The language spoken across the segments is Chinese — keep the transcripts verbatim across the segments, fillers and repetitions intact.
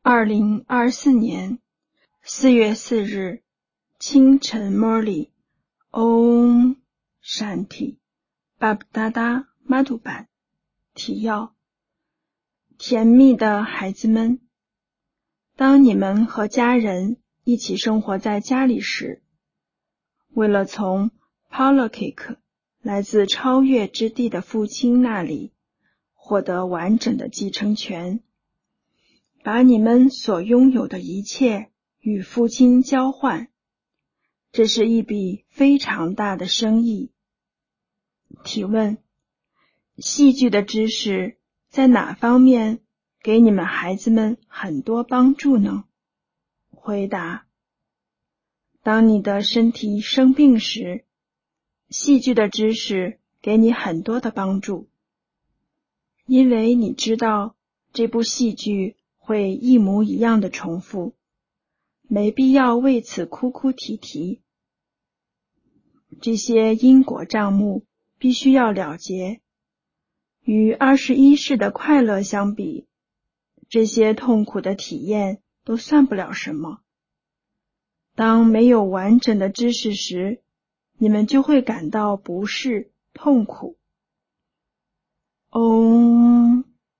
二零二四年四月四日清晨 Murli Om Shanti Babdada Madhuban。 提要：甜蜜的孩子们，当你们和家人一起生活在家里时，为了从 Paulakik 来自超越之地的父亲那里获得完整的继承权，把你们所拥有的一切与父亲交换，这是一笔非常大的生意。提问：戏剧的知识在哪方面给你们孩子们很多帮助呢？回答：当你的身体生病时，戏剧的知识给你很多的帮助，因为你知道这部戏剧会一模一样的重复，没必要为此哭哭啼啼。这些因果账目必须要了结。与二十一世的快乐相比，这些痛苦的体验都算不了什么。当没有完整的知识时，你们就会感到不适、痛苦。Om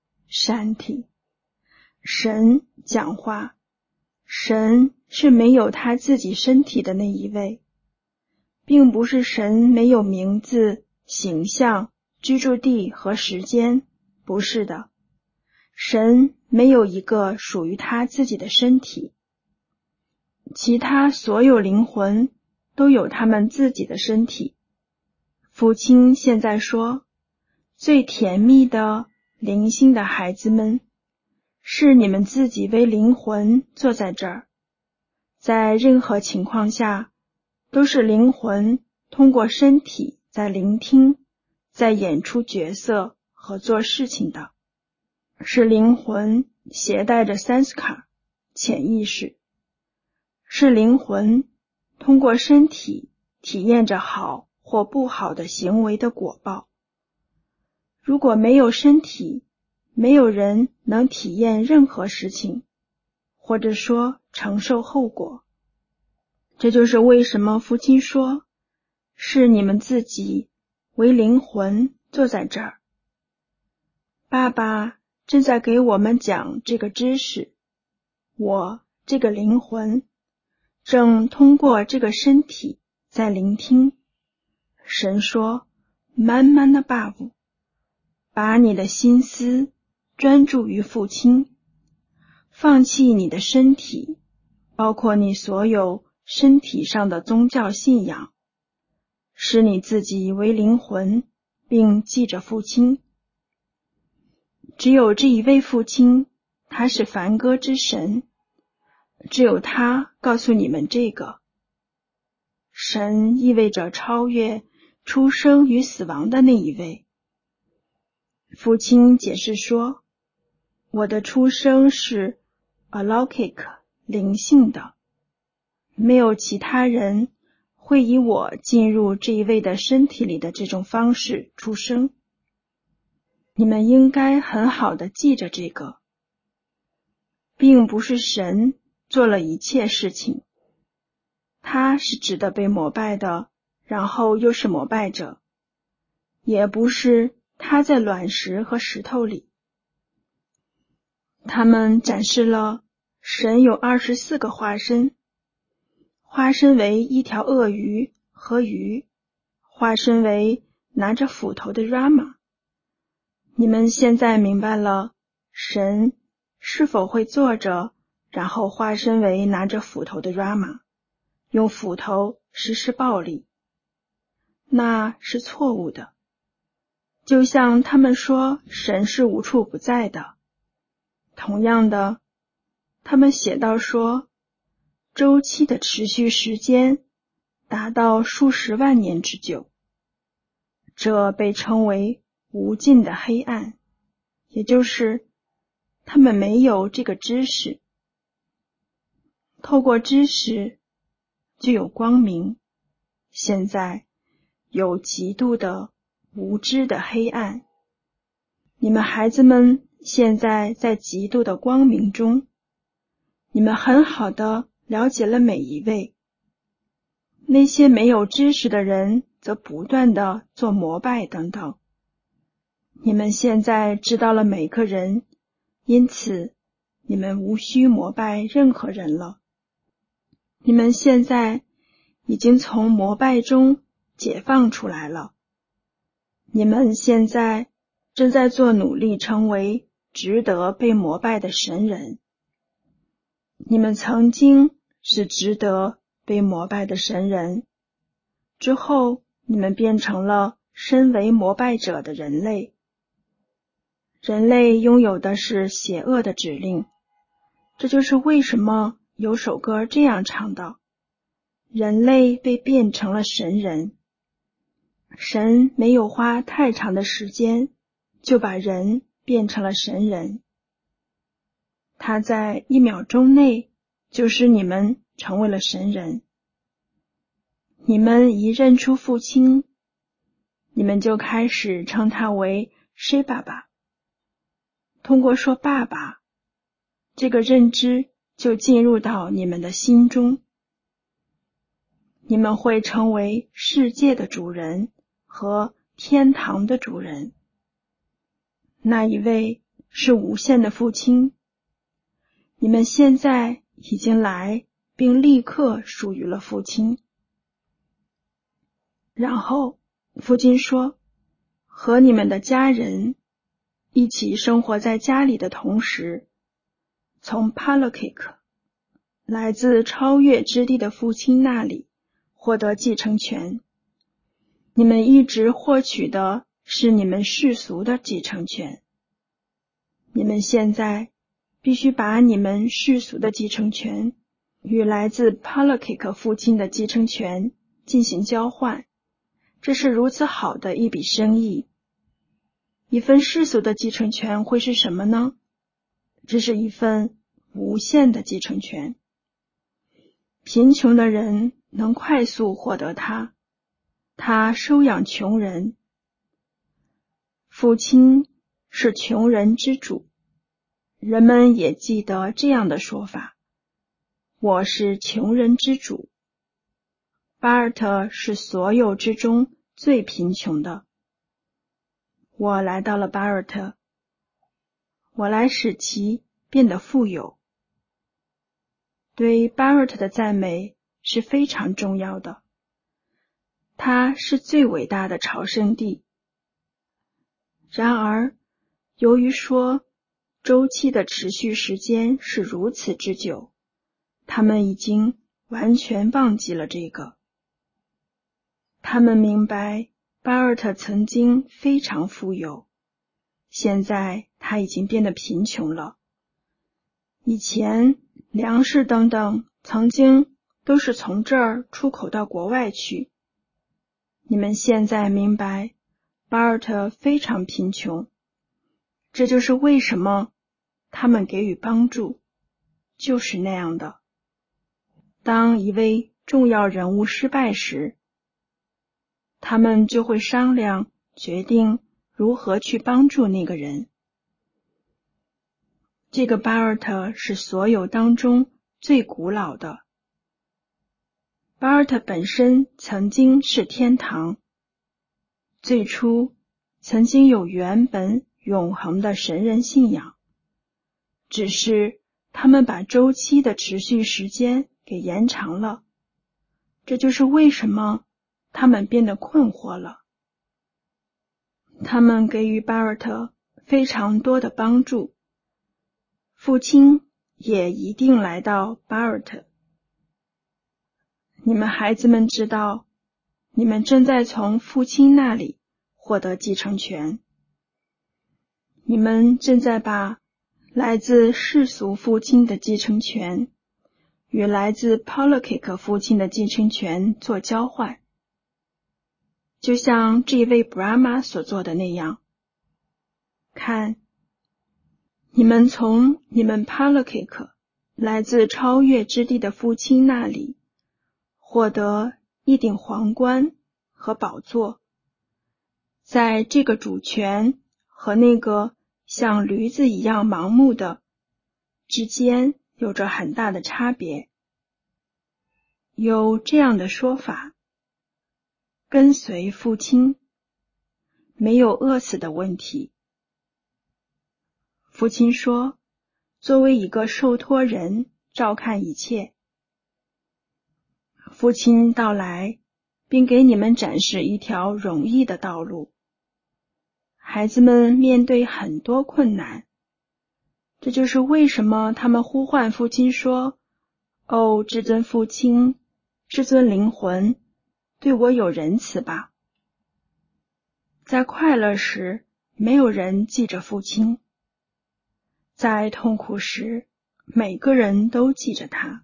Shanti。神讲话，神是没有他自己身体的那一位，并不是神没有名字、形象、居住地和时间，不是的。神没有一个属于他自己的身体，其他所有灵魂都有他们自己的身体。父亲现在说，最甜蜜的灵性的孩子们，是你们自己为灵魂坐在这儿，在任何情况下，都是灵魂通过身体在聆听，在演出角色和做事情的，是灵魂携带着 Sanskar 潜意识，是灵魂通过身体体验着好或不好的行为的果报。如果没有身体，没有人能体验任何事情，或者说承受后果。这就是为什么父亲说，是你们自己为灵魂坐在这儿。爸爸正在给我们讲这个知识，我这个灵魂正通过这个身体在聆听。神说，慢慢的爸爸，把你的心思专注于父亲，放弃你的身体，包括你所有身体上的宗教信仰，使你自己为灵魂，并记着父亲。只有这一位父亲，他是梵歌之神，只有他告诉你们这个。神意味着超越出生与死亡的那一位。父亲解释说，我的出生是 Alaukik 灵性的，没有其他人会以我进入这一位的身体里的这种方式出生。你们应该很好的记着这个，并不是神做了一切事情，他是值得被膜拜的，然后又是膜拜者，也不是他在卵石和石头里。他们展示了神有二十四个化身，化身为一条鳄鱼和鱼，化身为拿着斧头的 Rama。 你们现在明白了神是否会坐着，然后化身为拿着斧头的 Rama， 用斧头实施暴力。那是错误的。就像他们说神是无处不在的，同样的，他们写到说周期的持续时间达到数十万年之久，这被称为无尽的黑暗，也就是他们没有这个知识。透过知识就有光明，现在有极度的无知的黑暗。你们孩子们现在在极度的光明中， 你们很好的了解了每一位。那些没有知识的人则不断的做膜拜等等。你们现在知道了每个人，因此你们无需膜拜任何人了。你们现在已经从膜拜中解放出来了。你们现在正在做努力成为值得被膜拜的神人。你们曾经是值得被膜拜的神人，之后你们变成了身为膜拜者的人类。人类拥有的是邪恶的指令，这就是为什么有首歌这样唱道：人类被变成了神人。神没有花太长的时间，就把人变成了神人。他在一秒钟内就使你们成为了神人。你们一认出父亲，你们就开始称他为谁爸爸。通过说爸爸，这个认知就进入到你们的心中。你们会成为世界的主人和天堂的主人。那一位是无限的父亲。你们现在已经来，并立刻属于了父亲。然后父亲说，和你们的家人一起生活在家里的同时，从 Palakik 来自超越之地的父亲那里获得继承权。你们一直获取的是你们世俗的继承权。你们现在必须把你们世俗的继承权与来自 Palakik 父亲的继承权进行交换。这是如此好的一笔生意。一份世俗的继承权会是什么呢？这是一份无限的继承权。贫穷的人能快速获得它，他收养穷人。父亲是穷人之主，人们也记得这样的说法。我是穷人之主。巴尔特是所有之中最贫穷的。我来到了巴尔特，我来使其变得富有。对巴尔特的赞美是非常重要的。它是最伟大的朝圣地。然而，由于说周期的持续时间是如此之久，他们已经完全忘记了这个。他们明白巴尔特曾经非常富有，现在他已经变得贫穷了。以前粮食等等曾经都是从这儿出口到国外去。你们现在明白巴尔特非常贫穷，这就是为什么他们给予帮助，就是那样的。当一位重要人物失败时，他们就会商量决定如何去帮助那个人。这个巴尔特是所有当中最古老的。巴尔特本身曾经是天堂，最初曾经有原本永恒的神人信仰，只是他们把周期的持续时间给延长了。这就是为什么他们变得困惑了。他们给予巴尔特非常多的帮助，父亲也一定来到巴尔特。你们孩子们知道，你们正在从父亲那里获得继承权。你们正在把来自世俗父亲的继承权与来自 Palakik 父亲的继承权做交换，就像这位 Brahma 所做的那样。看，你们从你们 Palakik 来自超越之地的父亲那里获得一顶皇冠和宝座，在这个主权和那个像驴子一样盲目的之间有着很大的差别。有这样的说法，跟随父亲，没有饿死的问题。父亲说，作为一个受托人，照看一切。父亲到来，并给你们展示一条容易的道路。孩子们面对很多困难，这就是为什么他们呼唤父亲说，哦，至尊父亲，至尊灵魂，对我有仁慈吧。在快乐时，没有人记着父亲；在痛苦时，每个人都记着他。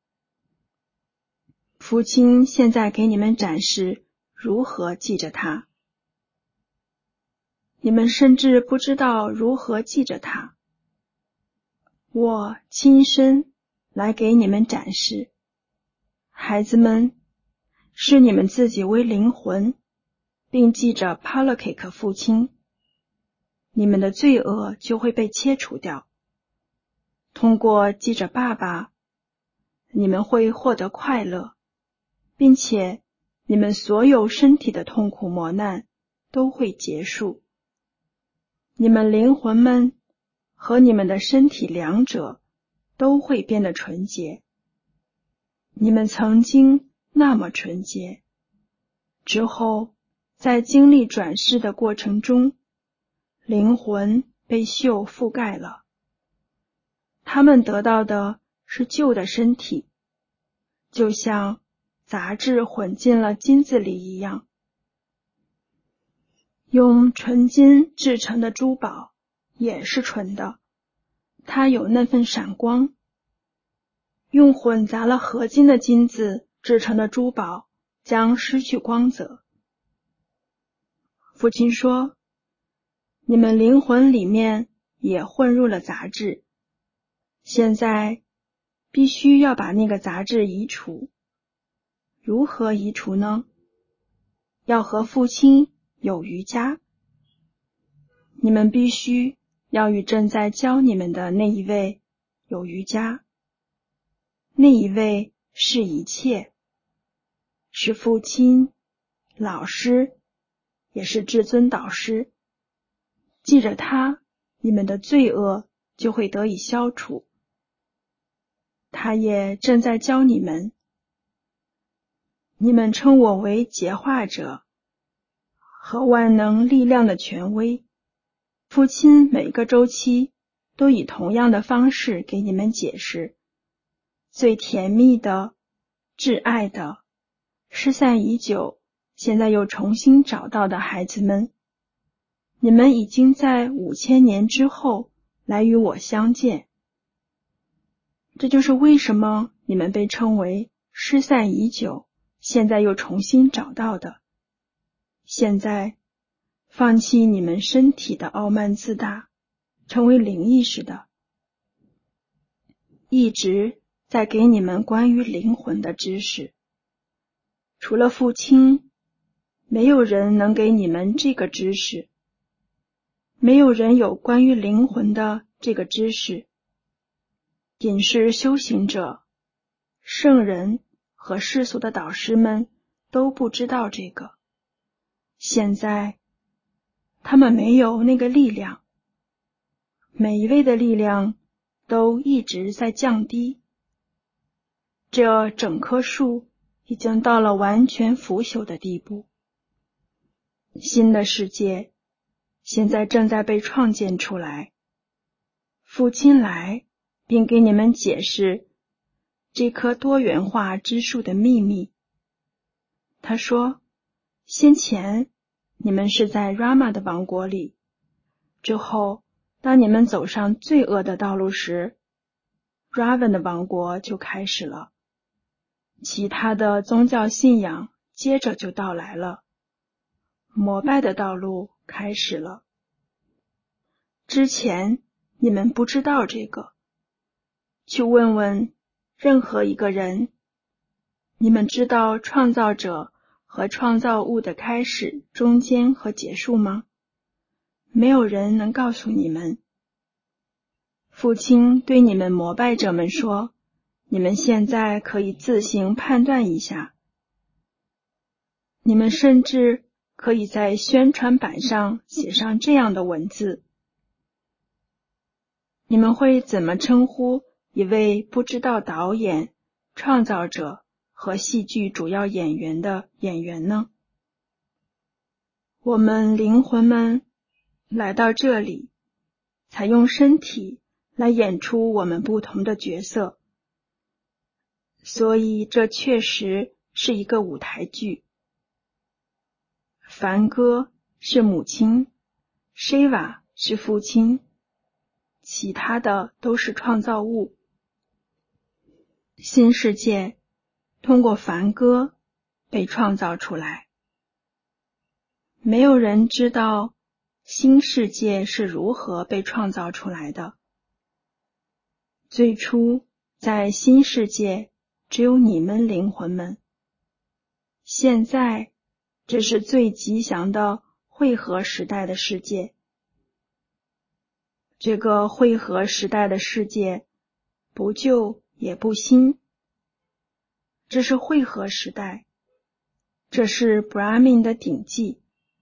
父亲现在给你们展示如何记着他。你们甚至不知道如何记着他。我亲身来给你们展示。孩子们，视你们自己为灵魂，并记着帕勒凯克父亲，你们的罪恶就会被切除掉。通过记着爸爸，你们会获得快乐，并且你们所有身体的痛苦磨难都会结束。你们灵魂们和你们的身体两者都会变得纯洁。你们曾经那么纯洁，之后在经历转世的过程中，灵魂被锈覆盖了。他们得到的是旧的身体，就像杂质混进了金子里一样。用纯金制成的珠宝也是纯的，它有那份闪光。用混杂了合金的金子制成的珠宝将失去光泽。父亲说，你们灵魂里面也混入了杂质，现在必须要把那个杂质移除。如何移除呢？要和父亲有瑜伽。你们必须要与正在教你们的那一位有瑜伽。那一位是一切，是父亲、老师，也是至尊导师。记着他，你们的罪恶就会得以消除。他也正在教你们。你们称我为洁化者和万能力量的权威。父亲每个周期都以同样的方式给你们解释。最甜蜜的、挚爱的、失散已久，现在又重新找到的孩子们，你们已经在五千年之后来与我相见。这就是为什么你们被称为失散已久，现在又重新找到的。现在，放弃你们身体的傲慢自大，成为灵意识的，一直在给你们关于灵魂的知识。除了父亲，没有人能给你们这个知识。没有人有关于灵魂的这个知识。仅是修行者、圣人和世俗的导师们都不知道这个。现在，他们没有那个力量。每一位的力量都一直在降低。这整棵树已经到了完全腐朽的地步。新的世界现在正在被创建出来。父亲来，并给你们解释这棵多元化之树的秘密。他说，先前你们是在 Rama 的王国里，之后当你们走上罪恶的道路时， Ravan 的王国就开始了。其他的宗教信仰接着就到来了，膜拜的道路开始了。之前你们不知道这个，去问问任何一个人，你们知道创造者和创造物的开始、中间和结束吗？没有人能告诉你们。 父亲对你们膜拜者们说，你们现在可以自行判断一下。你们甚至可以在宣传板上写上这样的文字。你们会怎么称呼一位不知道导演、创造者和戏剧主要演员的演员呢？我们灵魂们来到这里，采用身体来演出我们不同的角色，所以这确实是一个舞台剧。梵歌是母亲， Shiva 是父亲，其他的都是创造物。新世界通过梵歌被创造出来。没有人知道新世界是如何被创造出来的。最初在新世界只有你们灵魂们，现在这是最吉祥的汇合时代的世界。这个汇合时代的世界不旧也不新，这是汇合时代，这是 Brahmin 的顶际。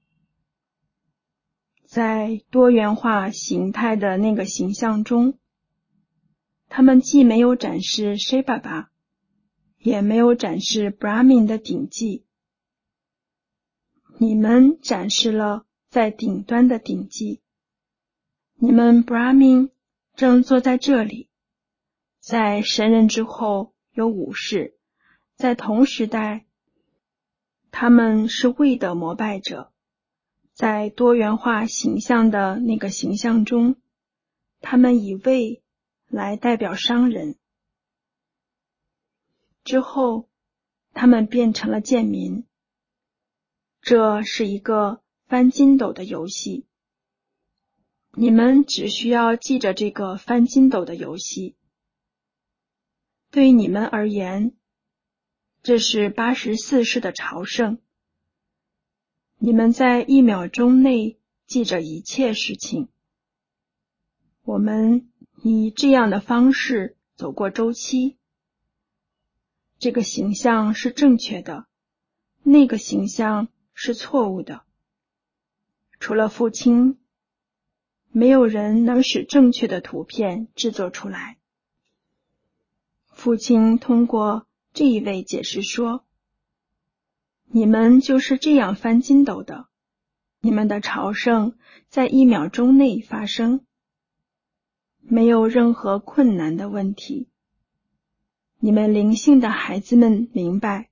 在多元化形态的那个形象中，他们既没有展示 Shiva， 也没有展示 Brahmin 的顶际。你们展示了在顶端的顶际。你们 Brahmin 正坐在这里，在神人之后有武士，在同时代他们是位的膜拜者，在多元化形象的那个形象中，他们以位来代表商人。之后他们变成了贱民。这是一个翻筋斗的游戏。你们只需要记着这个翻筋斗的游戏。对你们而言，这是八十四世的朝圣。你们在一秒钟内记着一切事情。我们以这样的方式走过周期。这个形象是正确的，那个形象是错误的。除了父亲，没有人能使正确的图片制作出来。父亲通过这一位解释说，你们就是这样翻筋斗的，你们的朝圣在一秒钟内发生，没有任何困难的问题。你们灵性的孩子们明白，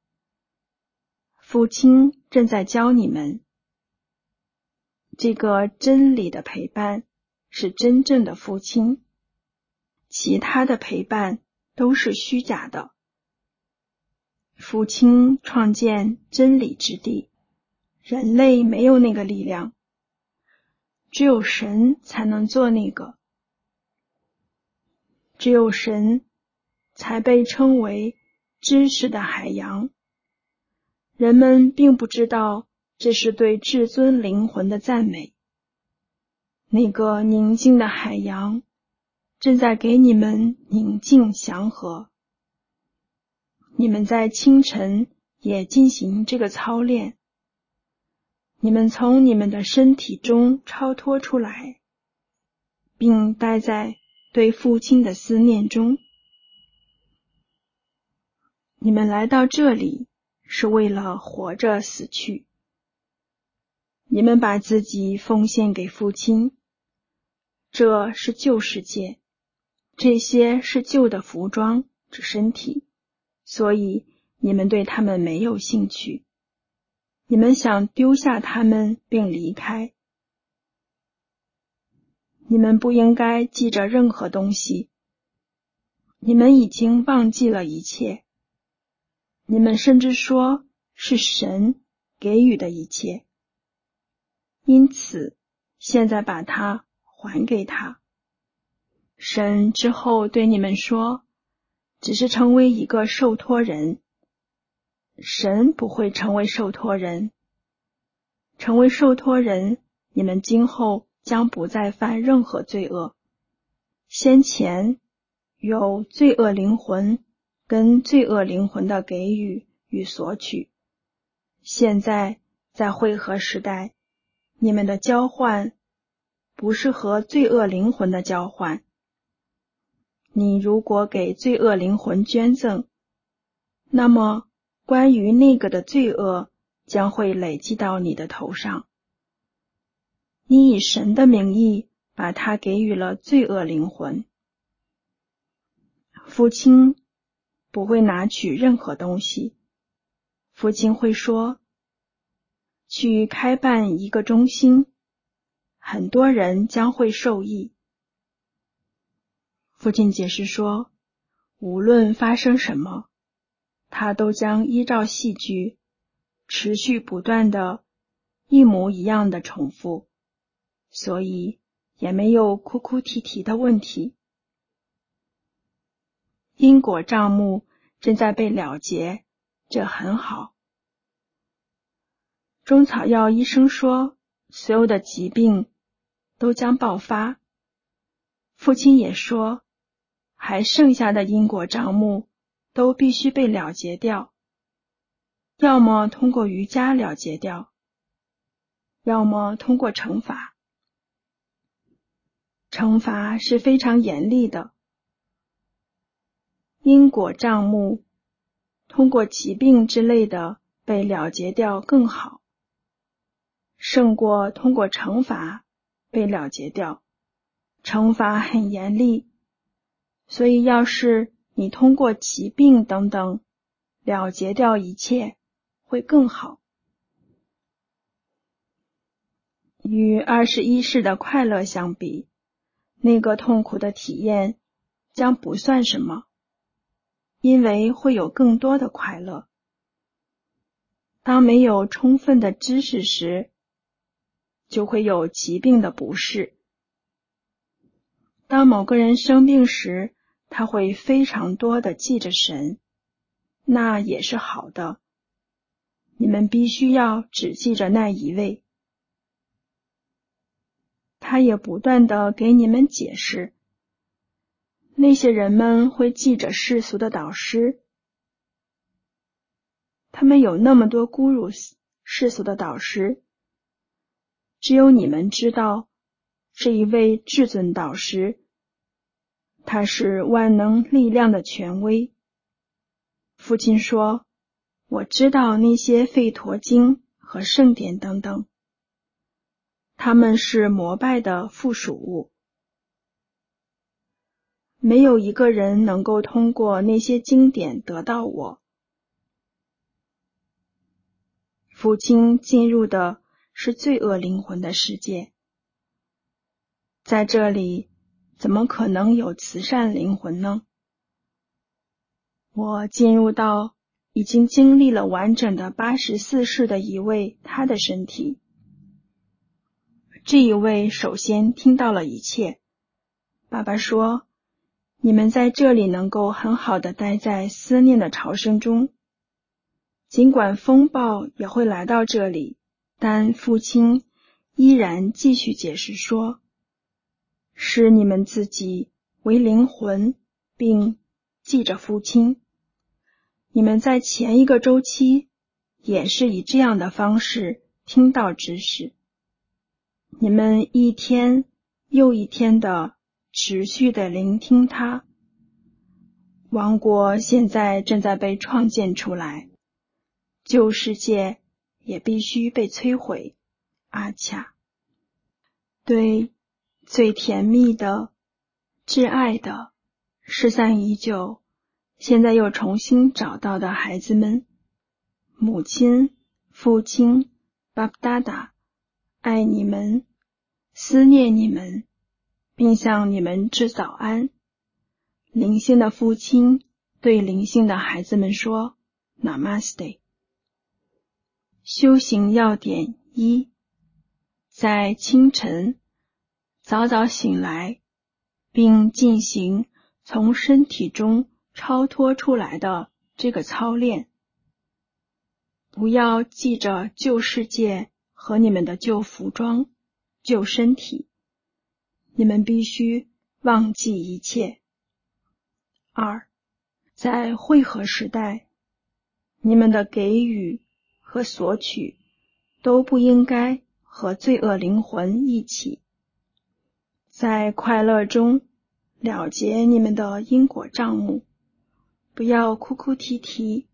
父亲正在教你们，这个真理的陪伴是真正的父亲，其他的陪伴都是虚假的。父亲创建真理之地，人类没有那个力量，只有神才能做那个。只有神才被称为知识的海洋。人们并不知道这是对至尊灵魂的赞美。那个宁静的海洋正在给你们宁静祥和。你们在清晨也进行这个操练。你们从你们的身体中超脱出来，并待在对父亲的思念中。你们来到这里是为了活着死去。你们把自己奉献给父亲。这是旧世界，这些是旧的服装，指身体，所以你们对他们没有兴趣。你们想丢下他们并离开。你们不应该记着任何东西。你们已经忘记了一切。你们甚至说是神给予的一切。因此，现在把它还给他。神之后对你们说，只是成为一个受托人。神不会成为受托人。成为受托人，你们今后将不再犯任何罪恶。 先前有罪恶灵魂跟罪恶灵魂的给予与索取，现在在汇合时代，你们的交换不是和罪恶灵魂的交换。你如果给罪恶灵魂捐赠，那么关于那个的罪恶将会累积到你的头上。你以神的名义把它给予了罪恶灵魂。父亲不会拿取任何东西，父亲会说，去开办一个中心，很多人将会受益。父亲解释说，无论发生什么，他都将依照戏剧持续不断的一模一样的重复，所以也没有哭哭啼啼的问题。因果账目正在被了结，这很好。中草药医生说，所有的疾病都将爆发。父亲也说，还剩下的因果账目都必须被了结掉，要么通过瑜伽了结掉，要么通过惩罚。惩罚是非常严厉的。因果账目通过疾病之类的被了结掉更好，胜过通过惩罚被了结掉。惩罚很严厉，所以要是你通过疾病等等了结掉一切，会更好。与二十一世的快乐相比，那个痛苦的体验将不算什么，因为会有更多的快乐。当没有充分的知识时，就会有疾病的不适。当某个人生病时，他会非常多的记着神，那也是好的。你们必须要只记着那一位。他也不断地给你们解释。那些人们会记着世俗的导师，他们有那么多咕噜世俗的导师，只有你们知道这一位至尊导师，他是万能力量的权威。父亲说，我知道那些吠陀经和圣典等等，他们是膜拜的附属物。没有一个人能够通过那些经典得到我。父亲进入的是罪恶灵魂的世界，在这里怎么可能有慈善灵魂呢？我进入到已经经历了完整的八十四世的一位他的身体。这一位首先听到了一切。爸爸说，你们在这里能够很好的待在思念的潮声中，尽管风暴也会来到这里，但父亲依然继续解释说，是你们自己为灵魂，并记着父亲。你们在前一个周期也是以这样的方式听到知识。你们一天又一天的持续的聆听它。王国现在正在被创建出来，旧世界也必须被摧毁。阿恰，对最甜蜜的、挚爱的、失散已久，现在又重新找到的孩子们，母亲、父亲、巴布达达，爱你们，思念你们，并向你们致早安。灵性的父亲对灵性的孩子们说 Namaste。 修行要点一，在清晨早早醒来，并进行从身体中超脱出来的这个操练。不要记着旧世界和你们的旧服装、旧身体，你们必须忘记一切。二，在汇合时代，你们的给予和索取都不应该和罪恶灵魂一起。在快乐中了结你们的因果账目，不要哭哭啼啼，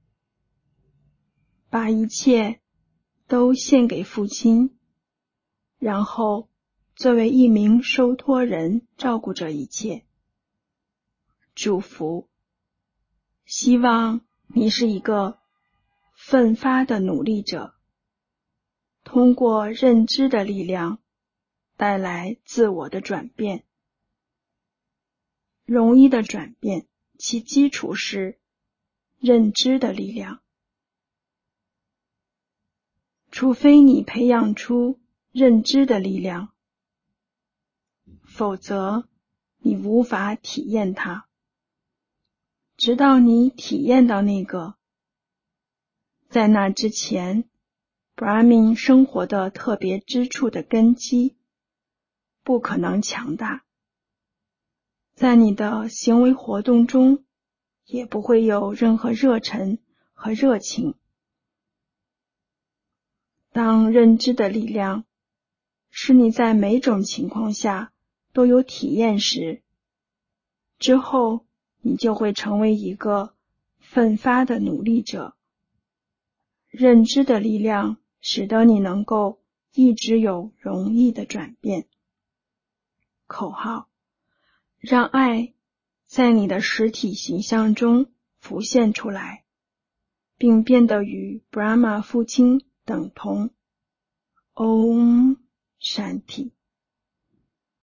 把一切都献给父亲，然后作为一名受托人照顾着一切。祝福，希望你是一个奋发的努力者，通过认知的力量带来自我的转变。容易的转变，其基础是认知的力量。除非你培养出认知的力量，否则你无法体验它。直到你体验到那个，在那之前 Brahmin 生活的特别之处的根基不可能强大，在你的行为活动中也不会有任何热忱和热情。当认知的力量使你在每种情况下都有体验时，之后你就会成为一个奋发的努力者。认知的力量使得你能够一直有容易的转变。口号：让爱在你的实体形象中浮现出来，并变得与 Brahma 父亲等同。Om Shanti。